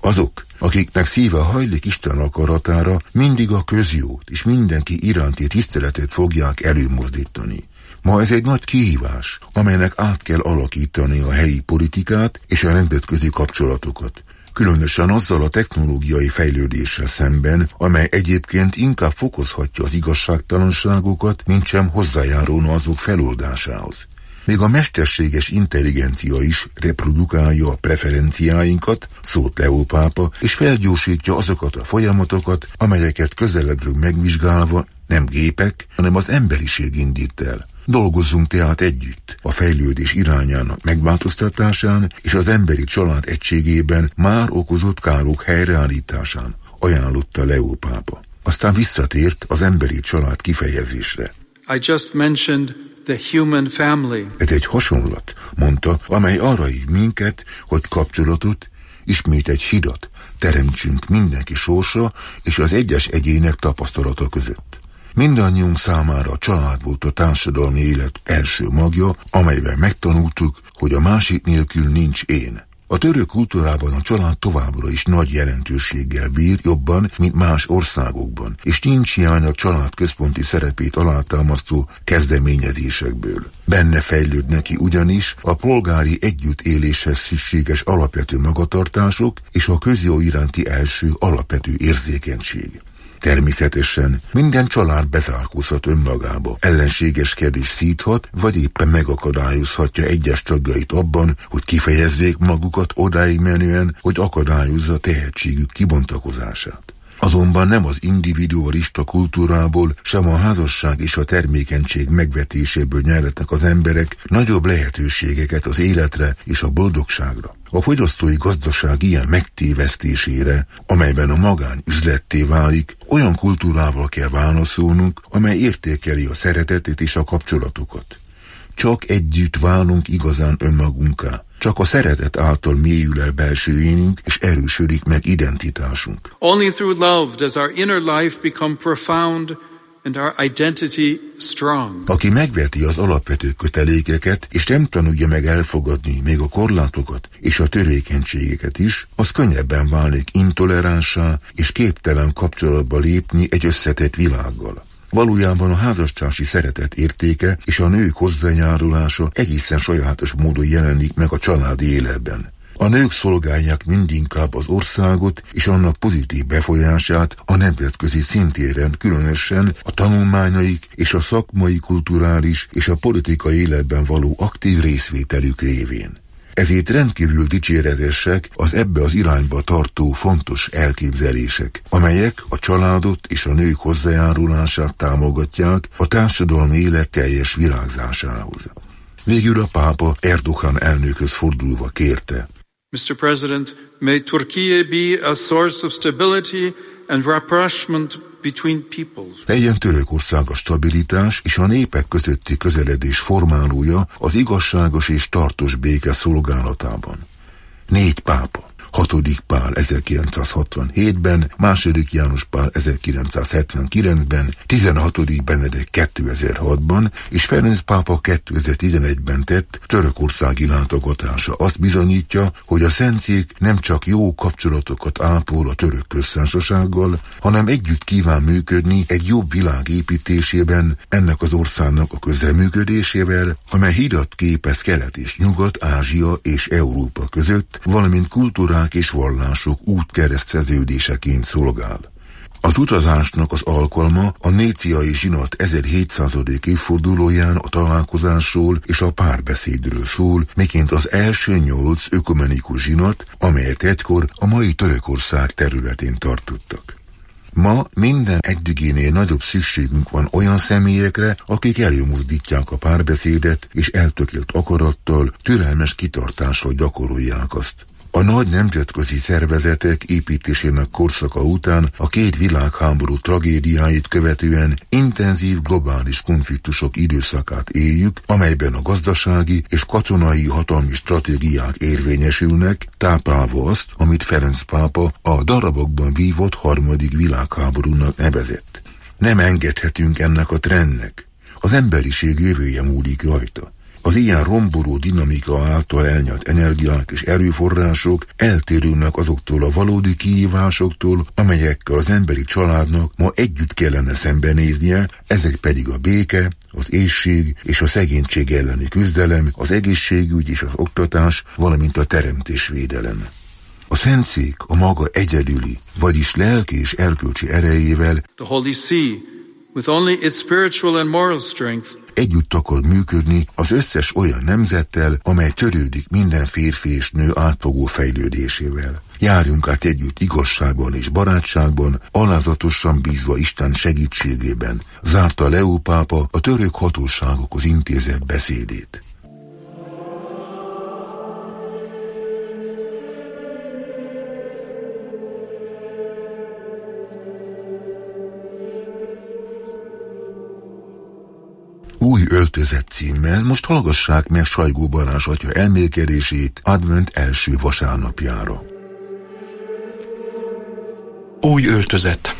Azok, akiknek szíve hajlik Isten akaratára, mindig a közjót és mindenki iránti tiszteletet fogják előmozdítani. Ma ez egy nagy kihívás, amelynek át kell alakítani a helyi politikát és a nemzetközi kapcsolatokat. Különösen azzal a technológiai fejlődéssel szemben, amely egyébként inkább fokozhatja az igazságtalanságokat, mintsem hozzájárulna azok feloldásához. Még a mesterséges intelligencia is reprodukálja a preferenciáinkat, szólt Leó pápa, és felgyorsítja azokat a folyamatokat, amelyeket közelebbről megvizsgálva nem gépek, hanem az emberiség indít el. Dolgozzunk tehát együtt a fejlődés irányának megváltoztatásán és az emberi család egységében már okozott károk helyreállításán, ajánlotta Leó pápa. Aztán visszatért az emberi család kifejezésre. I just mentioned the human family. Ez egy hasonlat, mondta, amely arra hív minket, hogy kapcsolatot, ismét egy hidat teremtsünk mindenki sorsa és az egyes egyének tapasztalata között. Mindannyiunk számára a család volt a társadalmi élet első magja, amelyben megtanultuk, hogy a másik nélkül nincs én. A török kultúrában a család továbbra is nagy jelentőséggel bír, jobban, mint más országokban, és nincs hiány a család központi szerepét alátámasztó kezdeményezésekből. Benne fejlődnek ki ugyanis a polgári együttéléshez szükséges alapvető magatartások és a közjó iránti első alapvető érzékenység. Természetesen minden család bezárkózhat önmagába, ellenségeskedés szíthat, vagy éppen megakadályozhatja egyes tagjait abban, hogy kifejezzék magukat odáig menően, hogy akadályozza tehetségük kibontakozását. Azonban nem az individualista kultúrából, sem a házasság és a termékenység megvetéséből nyerhetnek az emberek nagyobb lehetőségeket az életre és a boldogságra. A fogyasztói gazdaság ilyen megtévesztésére, amelyben a magány üzletté válik, olyan kultúrával kell válaszolnunk, amely értékeli a szeretetet és a kapcsolatokat. Csak együtt válunk igazán önmagunká. Csak a szeretet által mélyül el belső énünk, és erősödik meg identitásunk. Only through love does our inner life become profound and our identity strong. Aki megveti az alapvető kötelékeket, és nem tanulja meg elfogadni még a korlátokat és a törékenységeket is, az könnyebben válik intoleránsá és képtelen kapcsolatba lépni egy összetett világgal. Valójában a házastársi szeretet értéke és a nők hozzájárulása egészen sajátos módon jelenik meg a családi életben. A nők szolgálják mindinkább az országot és annak pozitív befolyását a nemzetközi szintéren, különösen a tanulmányaik és a szakmai, kulturális és a politikai életben való aktív részvételük révén. Ezért rendkívül dicséretesek az ebbe az irányba tartó fontos elképzelések, amelyek a családot és a nők hozzájárulását támogatják a társadalmi élet teljes virágzásához. Végül a pápa Erdogan elnökhöz fordulva kérte: Mr. President, may Turkey be a source of stability and rapprochement between peoples. Legyen Törökország a stabilitás és a népek közötti közeledés formálója az igazságos és tartós béke szolgálatában. 4 pápa. 6. Pál 1967-ben, 2. János Pál 1979-ben, 16. Benedek 2006-ban és Ferenc pápa 2011-ben tett törökországi látogatása azt bizonyítja, hogy a Szentszék nem csak jó kapcsolatokat ápol a török köztársasággal, hanem együtt kíván működni egy jobb világ építésében, ennek az országnak a közreműködésével, amely hidat képez Kelet és Nyugat, Ázsia és Európa között, valamint kultúrák és vallások útkereszteződéseként szolgál. Az utazásnak az alkalma a Níciai zsinat 1700. évfordulóján a találkozásról és a párbeszédről szól, miként az első 8 ökumenikus zsinat, amelyet egykor a mai Törökország területén tartottak. Ma minden eddiginél nagyobb szükségünk van olyan személyekre, akik előmozdítják a párbeszédet és eltökélt akarattal, türelmes kitartással gyakorolják azt. A nagy nemzetközi szervezetek építésének korszaka után a 2 világháború tragédiáit követően intenzív globális konfliktusok időszakát éljük, amelyben a gazdasági és katonai hatalmi stratégiák érvényesülnek, táplálva azt, amit Ferenc pápa a darabokban vívott 3. világháborúnak nevezett. Nem engedhetünk ennek a trendnek. Az emberiség jövője múlik rajta. Az ilyen romboló dinamika által elnyert energiák és erőforrások eltérülnek azoktól a valódi kihívásoktól, amelyekkel az emberi családnak ma együtt kellene szembenéznie, ezek pedig a béke, az éhség és a szegénység elleni küzdelem, az egészségügy és az oktatás, valamint a teremtésvédelem. A Szentszék a maga egyedüli, vagyis lelki és erkölcsi erejével The Holy See, with only its spiritual and moral strength, együtt akar működni az összes olyan nemzettel, amely törődik minden férfi és nő átfogó fejlődésével. Járjunk át együtt igazságban és barátságban, alázatosan bízva Isten segítségében, zárta Leó pápa a török hatóságokhoz intézett beszédét. Új öltözet címmel most hallgassák meg Sajgó Balázs atya elmélkedését advent első vasárnapjára. Új öltözet.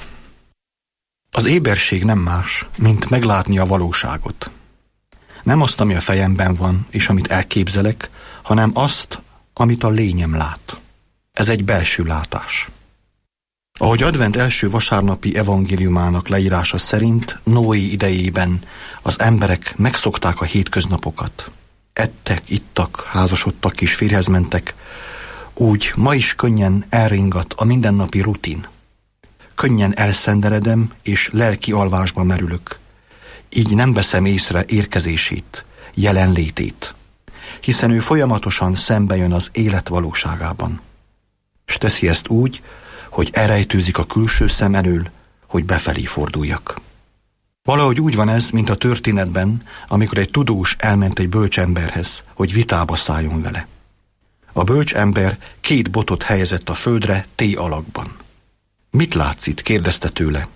Az éberség nem más, mint meglátni a valóságot. Nem azt, ami a fejemben van, és amit elképzelek, hanem azt, amit a lényem lát. Ez egy belső látás. Ahogy advent első vasárnapi evangéliumának leírása szerint, Noé idejében az emberek megszokták a hétköznapokat. Ettek, ittak, házasodtak és férjhez mentek, úgy ma is könnyen elringat a mindennapi rutin. Könnyen elszenderedem és lelki alvásba merülök. Így nem veszem észre érkezését, jelenlétét, hiszen ő folyamatosan szembe jön az élet valóságában. S teszi ezt úgy, hogy elrejtőzik a külső szem elől, hogy befelé forduljak. Valahogy úgy van ez, mint a történetben, amikor egy tudós elment egy bölcs emberhez, hogy vitába szálljon vele. A bölcs ember 2 botot helyezett a földre T alakban. Mit látsz itt? Kérdezte tőle.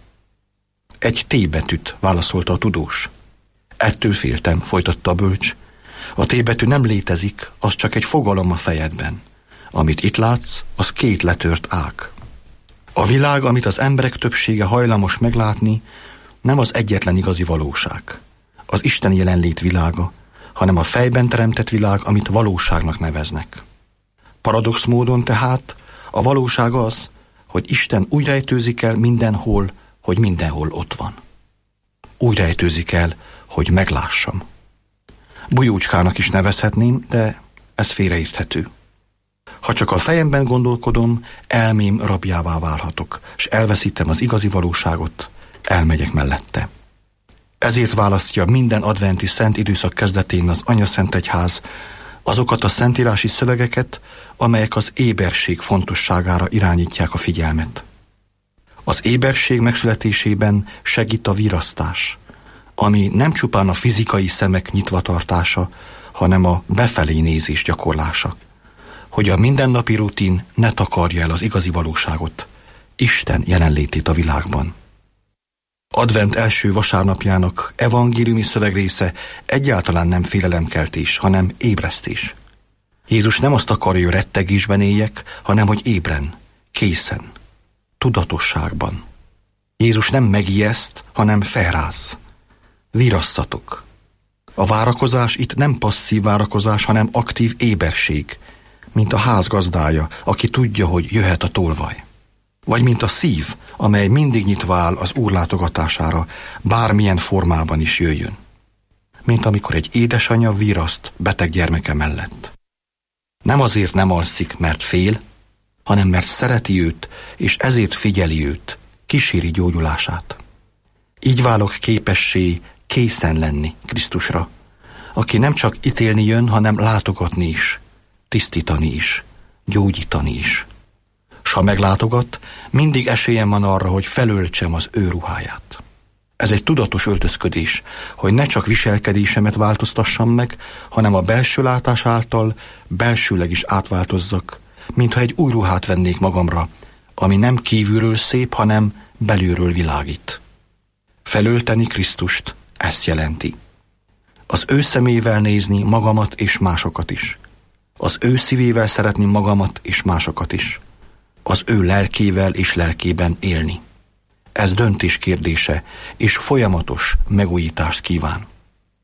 Egy T betűt, válaszolta a tudós. Ettől féltem, folytatta a bölcs. A T betű nem létezik, az csak egy fogalom a fejedben. Amit itt látsz, az 2 letört ág. A világ, amit az emberek többsége hajlamos meglátni, nem az egyetlen igazi valóság, az Isten jelenlét világa, hanem a fejben teremtett világ, amit valóságnak neveznek. Paradox módon tehát a valóság az, hogy Isten úgy rejtőzik el mindenhol, hogy mindenhol ott van. Úgy rejtőzik el, hogy meglássam. Bujócskának is nevezhetném, de ez félreérthető. Ha csak a fejemben gondolkodom, elmém rabjává válhatok, és elveszítem az igazi valóságot, elmegyek mellette. Ezért választja minden adventi szent időszak kezdetén az Anyaszent Egyház azokat a szentírási szövegeket, amelyek az éberség fontosságára irányítják a figyelmet. Az éberség megszületésében segít a virasztás, ami nem csupán a fizikai szemek nyitva tartása, hanem a befelé nézés gyakorlása, hogy a mindennapi rutin ne takarja el az igazi valóságot, Isten jelenlétét a világban. Advent első vasárnapjának evangéliumi szövegrésze egyáltalán nem félelemkeltés, hanem ébresztés. Jézus nem azt akarja, hogy rettegésben éljek, hanem hogy ébren, készen, tudatosságban. Jézus nem megijeszt, hanem felráz. Virasszatok. A várakozás itt nem passzív várakozás, hanem aktív éberség, mint a ház gazdája, aki tudja, hogy jöhet a tolvaj. Vagy mint a szív, amely mindig nyitva áll az Úr látogatására, bármilyen formában is jöjjön. Mint amikor egy édesanyja viraszt beteg gyermeke mellett. Nem azért nem alszik, mert fél, hanem mert szereti őt, és ezért figyeli őt, kíséri gyógyulását. Így válok képessé készen lenni Krisztusra, aki nem csak ítélni jön, hanem látogatni is, tisztítani is, gyógyítani is. S ha meglátogat, mindig esélyem van arra, hogy felöltsem az ő ruháját. Ez egy tudatos öltözködés, hogy ne csak viselkedésemet változtassam meg, hanem a belső látás által belsőleg is átváltozzak, mintha egy új ruhát vennék magamra, ami nem kívülről szép, hanem belülről világít. Felölteni Krisztust, ezt jelenti. Az ő szemével nézni magamat és másokat is. Az ő szívével szeretni magamat és másokat is. Az ő lelkével és lelkében élni. Ez döntés kérdése, és folyamatos megújítást kíván.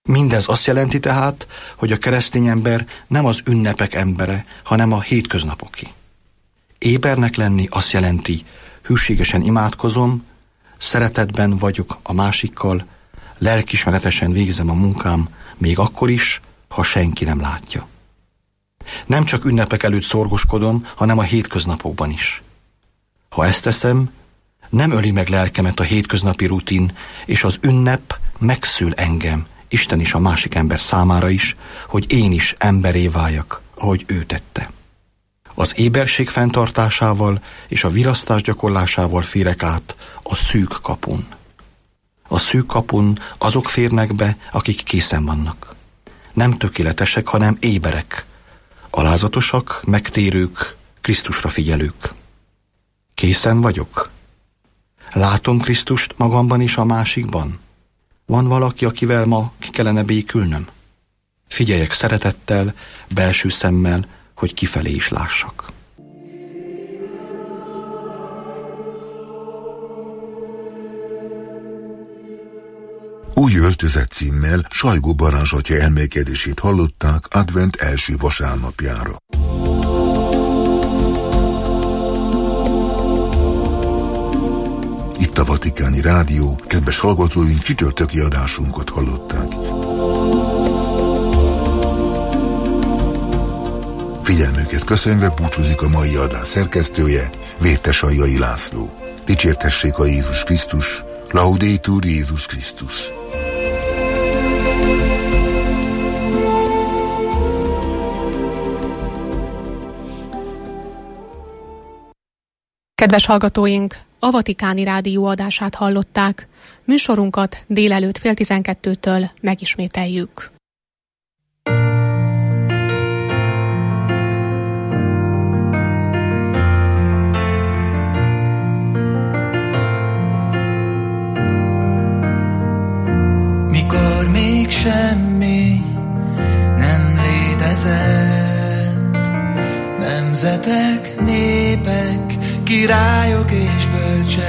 Mindez azt jelenti tehát, hogy a keresztény ember nem az ünnepek embere, hanem a hétköznapoké. Ébernek lenni azt jelenti, hűségesen imádkozom, szeretetben vagyok a másikkal, lelkismeretesen végzem a munkám, még akkor is, ha senki nem látja. Nem csak ünnepek előtt szorgoskodom, hanem a hétköznapokban is. Ha ezt teszem, nem öli meg lelkemet a hétköznapi rutin, és az ünnep megszül engem, Isten is a másik ember számára is, hogy én is emberé váljak, ahogy ő tette. Az éberség fenntartásával és a virasztás gyakorlásával férek át a szűk kapun. A szűk kapun azok férnek be, akik készen vannak. Nem tökéletesek, hanem éberek, alázatosak, megtérők, Krisztusra figyelők. Készen vagyok? Látom Krisztust magamban és a másikban? Van valaki, akivel ma ki kellene békülnöm? Figyeljek szeretettel, belső szemmel, hogy kifelé is lássak. Új öltözet címmel Sajgó Balázs atya elmélkedését hallották advent első vasárnapjára. Itt a Vatikáni Rádió, kedves hallgatóink, csütörtöki adásunkat hallották. Figyelmüket köszönve búcsúzik a mai adás szerkesztője, Vértes Aljai László. Dicsértessék a Jézus Krisztus, Laudetur Jézus Krisztus. Kedves hallgatóink, a Vatikáni Rádió adását hallották. Műsorunkat délelőtt 11:30-től megismételjük. Mikor még semmi nem létezett, nemzetek, népek, királyok és bölcsek,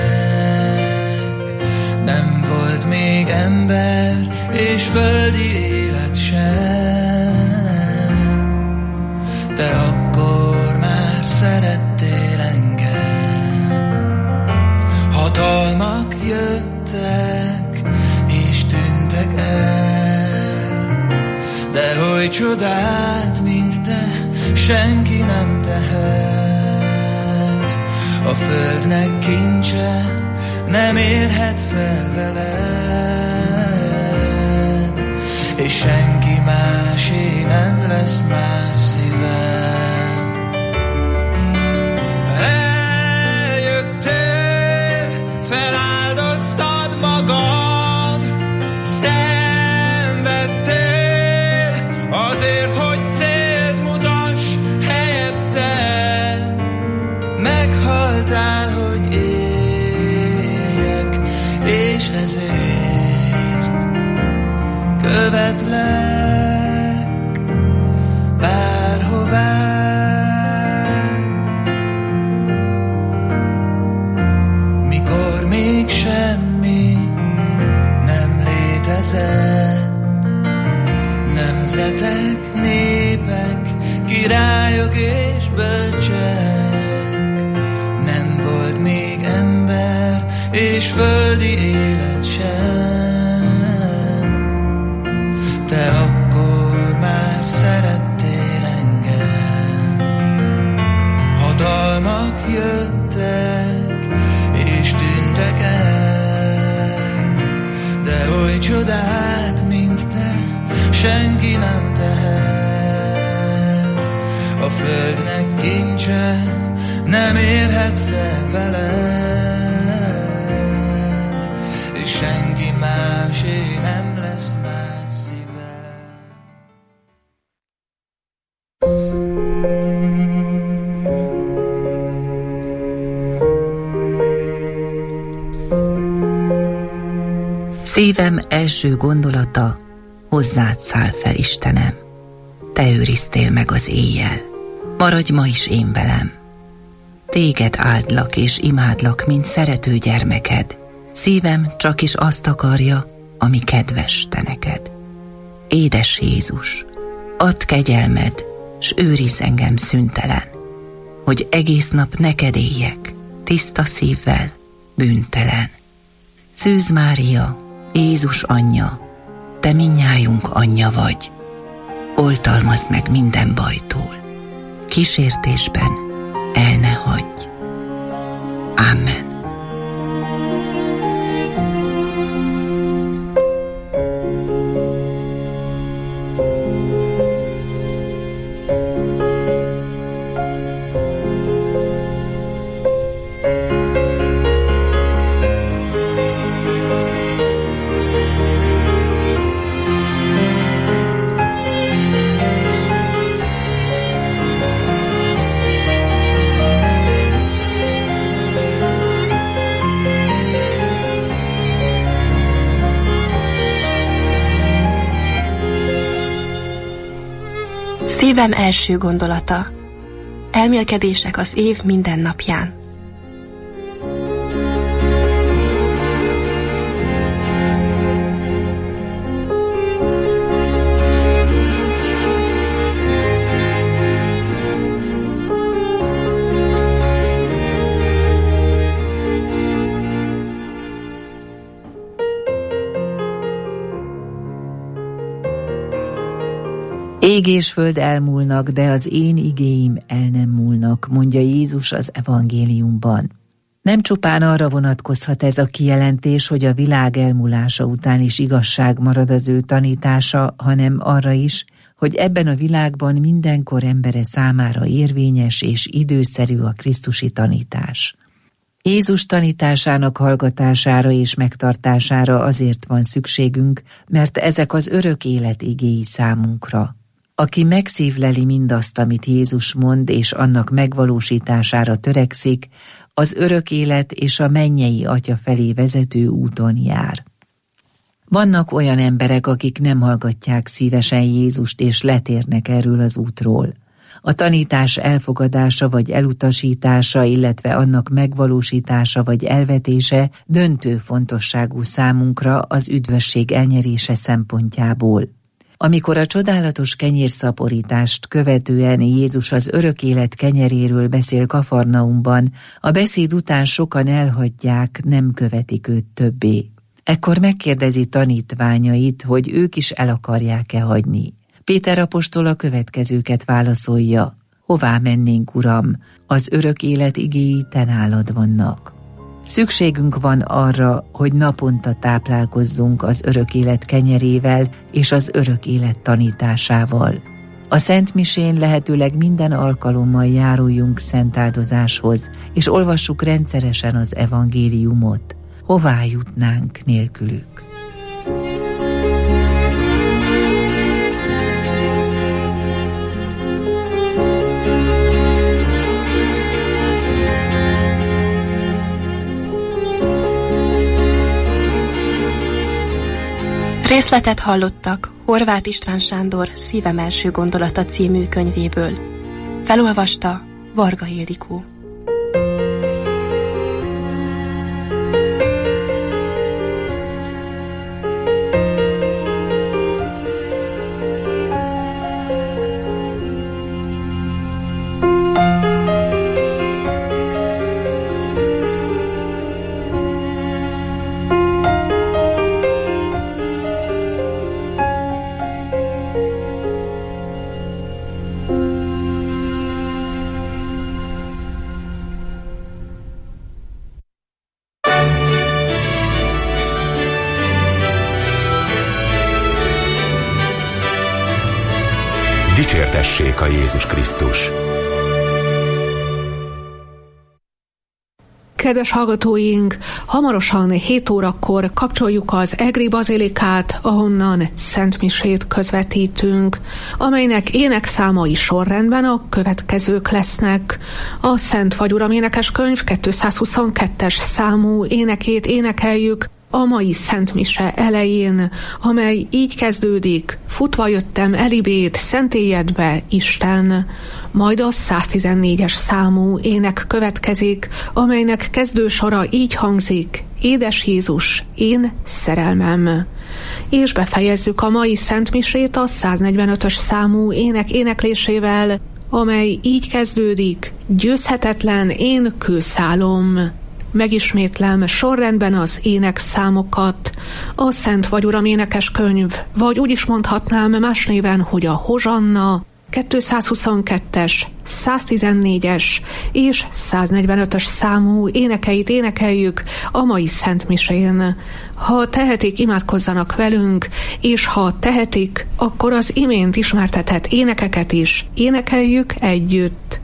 nem volt még ember és földi élet sem. Te akkor már szerettél engem. Hatalmak jöttek és tűntek el, de hogy csodát, mint te, senki nem tehet. A földnek kincse nem érhet fel veled, és senki másé nem lesz már szívem. Eljöttél, feláldoztad magad, szenvedtél azért, hogy célt mutass helyetted. Meghaltál, hogy éljek, és ezért követlek bárhová. Mikor még semmi nem létezett, nemzetek, népek, királyok és bölcsek, nem volt még ember és földi élet sem. Te akkor már szerettél engem. Hatalmak jöttek és tűntek el, de oly csodát, mint te, senki nem tehet. A földnek kincse nem érhet fel veled, és senki másé nem lesz már szíved. Szívem első gondolata, hozzád száll fel, Istenem. Te őriztél meg az éjjel, maradj ma is én velem. Téged áldlak és imádlak, mint szerető gyermeked. Szívem csak is azt akarja, ami kedves te neked. Édes Jézus, add kegyelmed, s őrizz engem szüntelen, hogy egész nap neked éljek, tiszta szívvel, bűntelen. Szűz Mária, Jézus anyja, te mindnyájunk anyja vagy, oltalmazd meg minden bajtól, kísértésben el ne hagyj. Amen. Szívem első gondolata. Elmélkedések az év minden napján. Ég és föld elmúlnak, de az én igéim el nem múlnak, mondja Jézus az evangéliumban. Nem csupán arra vonatkozhat ez a kijelentés, hogy a világ elmúlása után is igazság marad az ő tanítása, hanem arra is, hogy ebben a világban mindenkor embere számára érvényes és időszerű a krisztusi tanítás. Jézus tanításának hallgatására és megtartására azért van szükségünk, mert ezek az örök élet igéi számunkra. Aki megszívleli mindazt, amit Jézus mond, és annak megvalósítására törekszik, az örök élet és a mennyei Atya felé vezető úton jár. Vannak olyan emberek, akik nem hallgatják szívesen Jézust, és letérnek erről az útról. A tanítás elfogadása vagy elutasítása, illetve annak megvalósítása vagy elvetése döntő fontosságú számunkra az üdvösség elnyerése szempontjából. Amikor a csodálatos kenyérszaporítást követően Jézus az örök élet kenyeréről beszél Kafarnaumban, a beszéd után sokan elhagyják, nem követik őt többé. Ekkor megkérdezi tanítványait, hogy ők is el akarják-e hagyni. Péter apostol a következőket válaszolja: hová mennénk, Uram, az örök élet igéi te nálad vannak. Szükségünk van arra, hogy naponta táplálkozzunk az örök élet kenyerével és az örök élet tanításával. A Szent Misén lehetőleg minden alkalommal járuljunk szentáldozáshoz, és olvassuk rendszeresen az evangéliumot. Hová jutnánk nélkülük? Részletet hallottak Horváth István Sándor Szívem első gondolata című könyvéből. Felolvasta Varga Ildikó. Dicsértessék a Jézus Krisztus! Kedves hallgatóink, hamarosan 7 órakor kapcsoljuk az Egri Bazilikát, ahonnan szentmisét közvetítünk, amelynek énekszámai sorrendben a következők lesznek. A Szent vagy Uram énekeskönyv 222-es számú énekét énekeljük, a mai szentmise elején, amely így kezdődik: futva jöttem elibéd, szentélyedbe, Isten. Majd a 114-es számú ének következik, amelynek kezdősora így hangzik: Édes Jézus, én szerelmem. És befejezzük a mai szentmisét a 145-ös számú ének éneklésével, amely így kezdődik: Győzhetetlen én kőszálom. Megismétlem sorrendben az énekszámokat. A Szent vagy Uram énekeskönyv, vagy úgy is mondhatnám más néven, hogy a Hozsanna, 222-es, 114-es és 145-ös számú énekeit énekeljük a mai szentmisén. Ha tehetik, imádkozzanak velünk, és ha tehetik, akkor az imént ismertetett énekeket is énekeljük együtt.